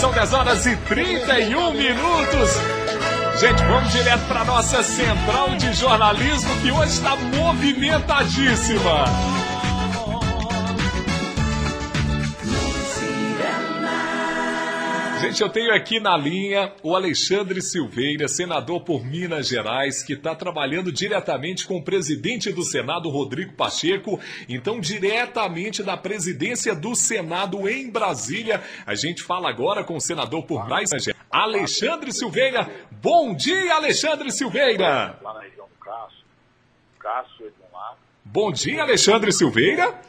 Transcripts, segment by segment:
são 10 horas e 31 minutos. Gente, vamos direto para nossa central de jornalismo, que hoje está movimentadíssima. Gente, eu tenho aqui na linha o Alexandre Silveira, senador por Minas Gerais, que está trabalhando diretamente com o presidente do Senado, Rodrigo Pacheco. Então, diretamente da presidência do Senado em Brasília, a gente fala agora com o senador por Minas Gerais, Alexandre Silveira. Bom dia, Alexandre Silveira! Lá na região do Cássio, Edmar. Bom dia, Alexandre Silveira!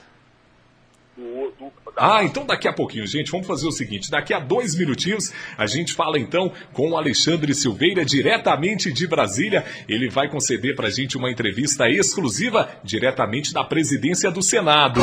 Então daqui a pouquinho, gente, vamos fazer o seguinte, daqui a 2 minutinhos a gente fala então com o Alexandre Silveira, diretamente de Brasília. Ele vai conceder pra gente uma entrevista exclusiva diretamente da presidência do Senado.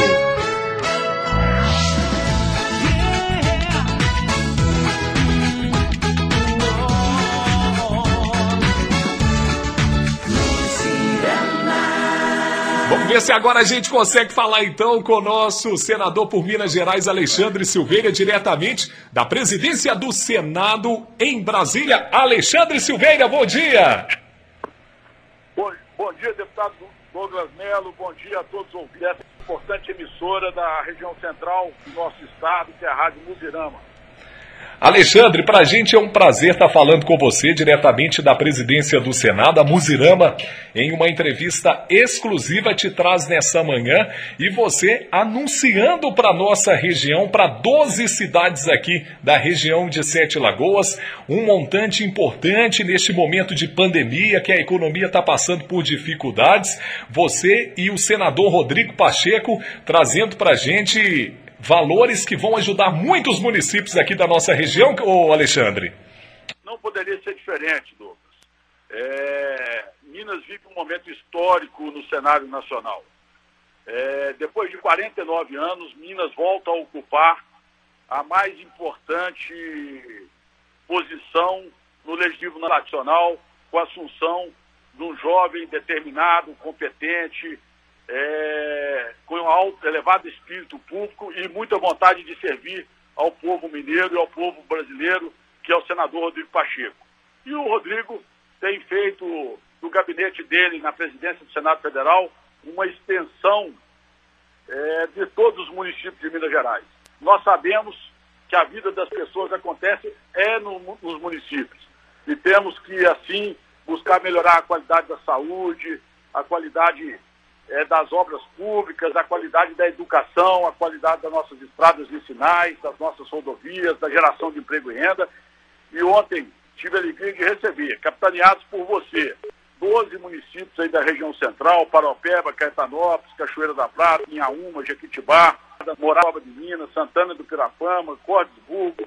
Vamos ver se agora a gente consegue falar então com o nosso senador por Minas Gerais, Alexandre Silveira, diretamente da presidência do Senado em Brasília. Alexandre Silveira, bom dia! Bom dia, deputado Douglas Melo, bom dia a todos os ouvintes dessa importante emissora da região central do nosso estado, que é a Rádio Muzirama. Alexandre, para a gente é um prazer estar falando com você diretamente da presidência do Senado. A Muzirama, em uma entrevista exclusiva, te traz nessa manhã e você anunciando para a nossa região, para 12 cidades aqui da região de Sete Lagoas, um montante importante neste momento de pandemia, que a economia está passando por dificuldades. Você e o senador Rodrigo Pacheco trazendo para a gente valores que vão ajudar muitos municípios aqui da nossa região, ô Alexandre. Não poderia ser diferente, Douglas. Minas vive um momento histórico no cenário nacional. Depois de 49 anos, Minas volta a ocupar a mais importante posição no Legislativo Nacional, com a assunção de um jovem determinado, competente, com um elevado espírito público e muita vontade de servir ao povo mineiro e ao povo brasileiro, que é o senador Rodrigo Pacheco. E o Rodrigo tem feito do gabinete dele na presidência do Senado Federal uma extensão de todos os municípios de Minas Gerais. Nós sabemos que a vida das pessoas acontece nos municípios e temos que, assim, buscar melhorar a qualidade da saúde, a qualidade das obras públicas, a qualidade da educação, a qualidade das nossas estradas vicinais, das nossas rodovias, da geração de emprego e renda. E ontem tive a alegria de receber, capitaneados por você, 12 municípios aí da região central, Paraupeba, Caetanópolis, Cachoeira da Prata, Inhaúma, Jequitibá, Morava de Minas, Santana do Pirapama, Cordesburgo,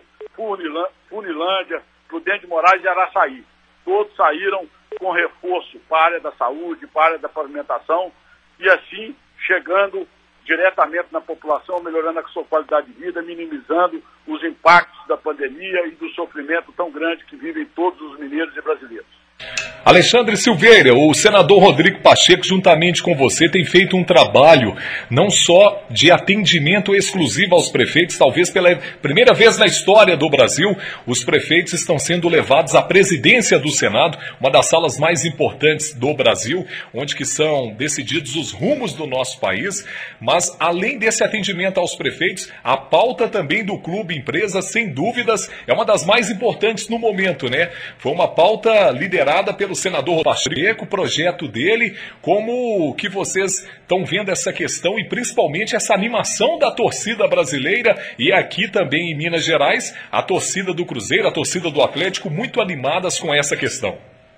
Funilândia, Prudente de Moraes e Araçaí. Todos saíram com reforço para a área da saúde, para a área da pavimentação, e assim chegando diretamente na população, melhorando a sua qualidade de vida, minimizando os impactos da pandemia e do sofrimento tão grande que vivem todos os mineiros e brasileiros. Alexandre Silveira, o senador Rodrigo Pacheco, juntamente com você, tem feito um trabalho não só de atendimento exclusivo aos prefeitos, talvez pela primeira vez na história do Brasil, os prefeitos estão sendo levados à presidência do Senado, uma das salas mais importantes do Brasil, onde que são decididos os rumos do nosso país, mas além desse atendimento aos prefeitos, a pauta também do Clube Empresa, sem dúvidas, é uma das mais importantes no momento, né? Foi uma pauta liderada pelo senador Pacheco, o projeto dele, como que vocês estão vendo essa questão e principalmente essa animação da torcida brasileira e aqui também em Minas Gerais, a torcida do Cruzeiro, a torcida do Atlético, muito animadas com essa questão.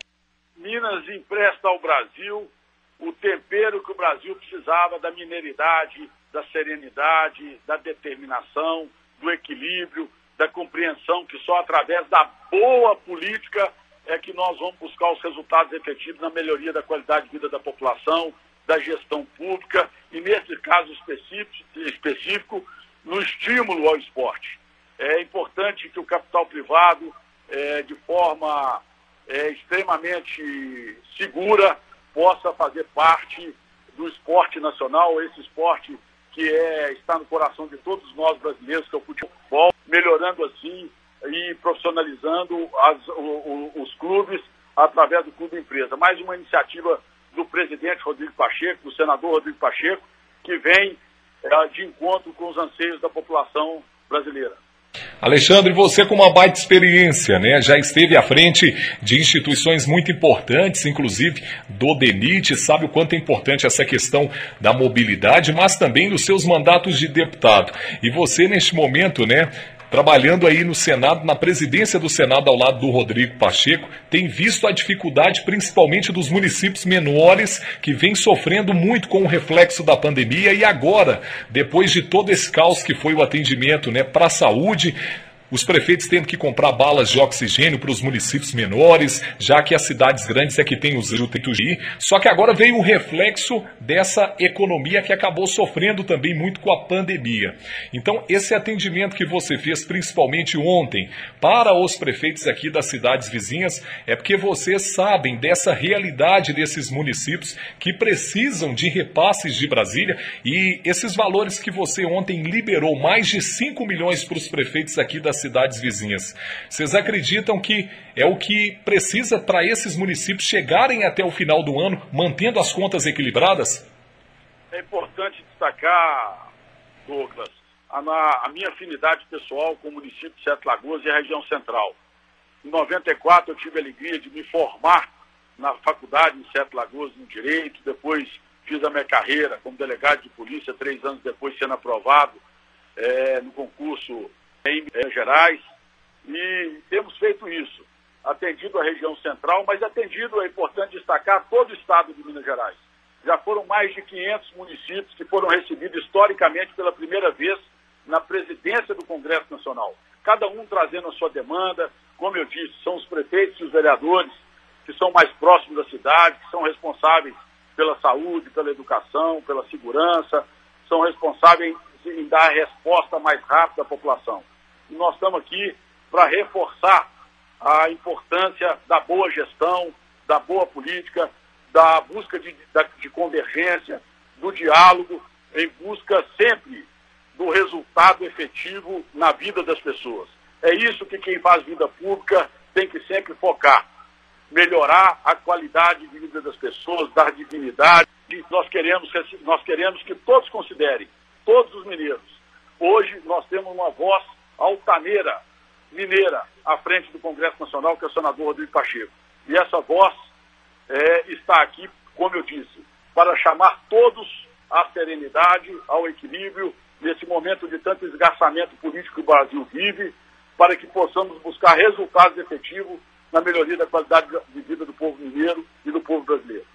Minas empresta ao Brasil o tempero que o Brasil precisava, da mineiridade, da serenidade, da determinação, do equilíbrio, da compreensão que só através da boa política é que nós vamos buscar os resultados efetivos na melhoria da qualidade de vida da população, da gestão pública e, nesse caso específico, no estímulo ao esporte. É importante que o capital privado, de forma extremamente segura, possa fazer parte do esporte nacional, esse esporte que está no coração de todos nós brasileiros, que é o futebol, melhorando assim e profissionalizando os clubes através do Clube Empresa. Mais uma iniciativa do presidente Rodrigo Pacheco, do senador Rodrigo Pacheco, que vem de encontro com os anseios da população brasileira. Alexandre, você com uma baita experiência, né? Já esteve à frente de instituições muito importantes, inclusive do DENIT, sabe o quanto é importante essa questão da mobilidade, mas também nos seus mandatos de deputado. E você, neste momento, né, trabalhando aí no Senado, na presidência do Senado ao lado do Rodrigo Pacheco, tem visto a dificuldade principalmente dos municípios menores que vêm sofrendo muito com o reflexo da pandemia e agora, depois de todo esse caos que foi o atendimento, né, para a saúde, os prefeitos tendo que comprar balas de oxigênio para os municípios menores, já que as cidades grandes é que têm os jeitos de ir. Só que agora veio o reflexo dessa economia que acabou sofrendo também muito com a pandemia. Então, esse atendimento que você fez, principalmente ontem, para os prefeitos aqui das cidades vizinhas, é porque vocês sabem dessa realidade desses municípios que precisam de repasses de Brasília e esses valores que você ontem liberou, mais de 5 milhões para os prefeitos aqui das cidades vizinhas. Vocês acreditam que é o que precisa para esses municípios chegarem até o final do ano, mantendo as contas equilibradas? É importante destacar, Douglas, a minha afinidade pessoal com o município de Sete Lagoas e a região central. Em 94 eu tive a alegria de me formar na faculdade em Sete Lagoas no Direito, depois fiz a minha carreira como delegado de polícia, 3 anos depois sendo aprovado no concurso em Minas Gerais, e temos feito isso, atendido a região central, mas atendido, é importante destacar, todo o estado de Minas Gerais. Já foram mais de 500 municípios que foram recebidos historicamente pela primeira vez na presidência do Congresso Nacional. Cada um trazendo a sua demanda, como eu disse, são os prefeitos e os vereadores que são mais próximos da cidade, que são responsáveis pela saúde, pela educação, pela segurança, são responsáveis em dar a resposta mais rápida à população. E nós estamos aqui para reforçar a importância da boa gestão, da boa política, da busca de convergência, do diálogo, em busca sempre do resultado efetivo na vida das pessoas. É isso que quem faz vida pública tem que sempre focar. Melhorar a qualidade de vida das pessoas, dar dignidade. Nós queremos que todos considerem, todos os mineiros. Hoje nós temos uma voz altaneira, mineira, à frente do Congresso Nacional, que é o senador Rodrigo Pacheco. E essa voz está aqui, como eu disse, para chamar todos à serenidade, ao equilíbrio, nesse momento de tanto esgarçamento político que o Brasil vive, para que possamos buscar resultados efetivos na melhoria da qualidade de vida do povo mineiro e do povo brasileiro.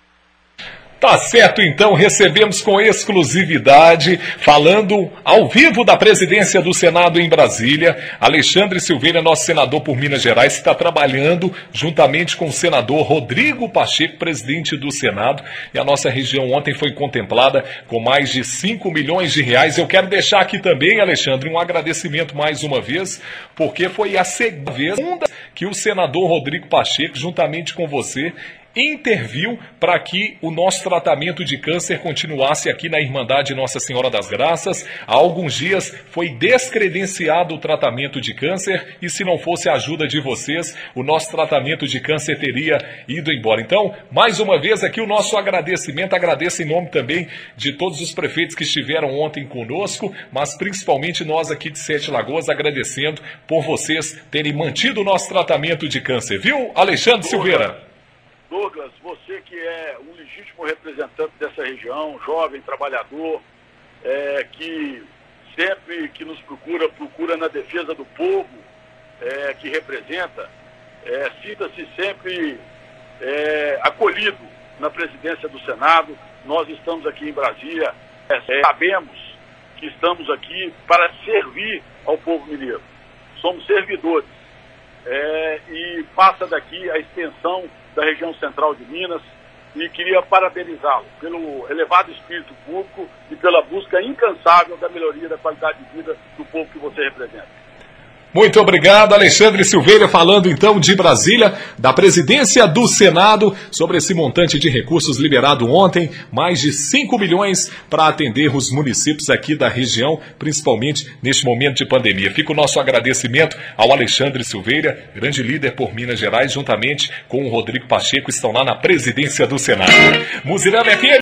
Tá certo, então, recebemos com exclusividade, falando ao vivo da presidência do Senado em Brasília, Alexandre Silveira, nosso senador por Minas Gerais, que está trabalhando juntamente com o senador Rodrigo Pacheco, presidente do Senado, e a nossa região ontem foi contemplada com mais de 5 milhões de reais. Eu quero deixar aqui também, Alexandre, um agradecimento mais uma vez, porque foi a segunda vez que o senador Rodrigo Pacheco, juntamente com você, interviu para que o nosso tratamento de câncer continuasse aqui na Irmandade Nossa Senhora das Graças. Há alguns dias foi descredenciado o tratamento de câncer e se não fosse a ajuda de vocês, o nosso tratamento de câncer teria ido embora. Então, mais uma vez aqui o nosso agradecimento, agradeço em nome também de todos os prefeitos que estiveram ontem conosco, mas principalmente nós aqui de Sete Lagoas agradecendo por vocês terem mantido o nosso tratamento de câncer, viu, Alexandre Silveira? Douglas, você que é um legítimo representante dessa região, jovem, trabalhador, que sempre que nos procura na defesa do povo que representa, sinta-se sempre acolhido na presidência do Senado. Nós estamos aqui em Brasília, sabemos que estamos aqui para servir ao povo mineiro. Somos servidores. E passa daqui a extensão da região central de Minas, e queria parabenizá-lo pelo elevado espírito público e pela busca incansável da melhoria da qualidade de vida do povo que você representa. Muito obrigado, Alexandre Silveira, falando então de Brasília, da presidência do Senado, sobre esse montante de recursos liberado ontem, mais de 5 milhões para atender os municípios aqui da região, principalmente neste momento de pandemia. Fica o nosso agradecimento ao Alexandre Silveira, grande líder por Minas Gerais, juntamente com o Rodrigo Pacheco, estão lá na presidência do Senado. Muzirama FM.